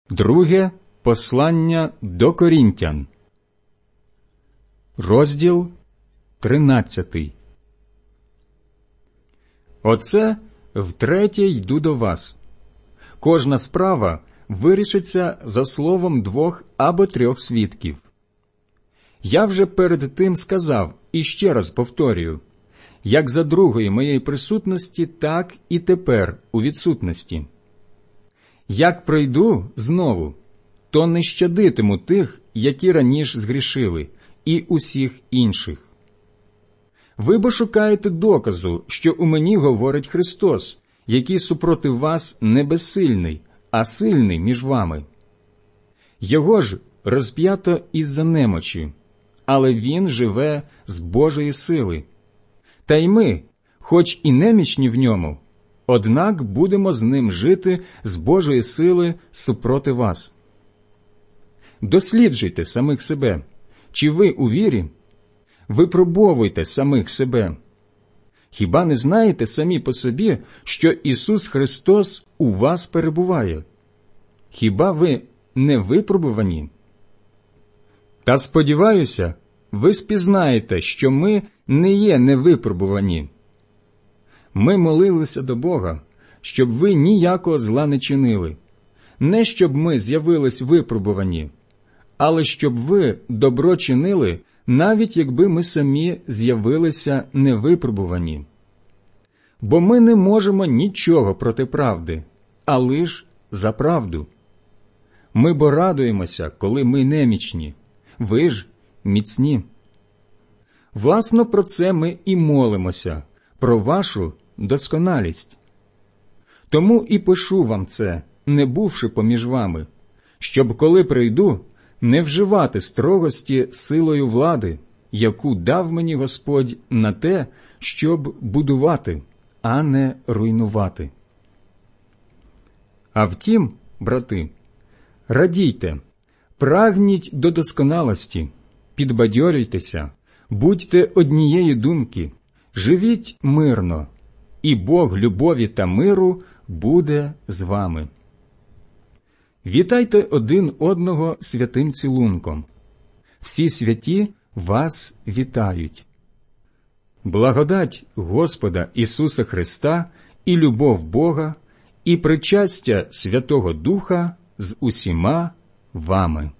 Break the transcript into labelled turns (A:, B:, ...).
A: Друге послання до Корінтян, розділ 13. Оце втретє йду до вас. Кожна справа вирішиться за словом 2 або 3 свідків. Я вже перед тим сказав, і ще раз повторюю, як за другої моєї присутності, так і тепер у відсутності. Як прийду знову, то не щадитиму тих, які раніше згрішили, і усіх інших. Ви бо шукаєте доказу, що у мені говорить Христос, який супроти вас не безсильний, а сильний між вами. Його ж розп'ято із-за немочі, але він живе з Божої сили. Та й ми, хоч і немічні в ньому, однак будемо з ним жити з Божої сили супроти вас. Досліджуйте самих себе, чи ви у вірі? Випробовуйте самих себе. Хіба не знаєте самі по собі, що Ісус Христос у вас перебуває? Хіба ви не випробувані? Та сподіваюся, ви спізнаєте, що ми не є невипробувані. Ми молилися до Бога, щоб ви ніякого зла не чинили, не щоб ми з'явились випробувані, але щоб ви добро чинили, навіть якби ми самі з'явилися невипробувані. Бо ми не можемо нічого проти правди, а лиш за правду. Ми бо радуємося, коли ми немічні, ви ж міцні. Власно, про це ми і молимося, про вашу досконалість. Тому і пишу вам це, не бувши поміж вами, щоб, коли прийду, не вживати строгості силою влади, яку дав мені Господь на те, щоб будувати, а не руйнувати. А втім, брати, радійте, прагніть до досконалості, підбадьорюйтеся, будьте однієї думки, живіть мирно, і Бог любові та миру буде з вами. Вітайте один одного святим цілунком. Всі святі вас вітають. Благодать Господа Ісуса Христа і любов Бога, і причастя Святого Духа з усіма вами.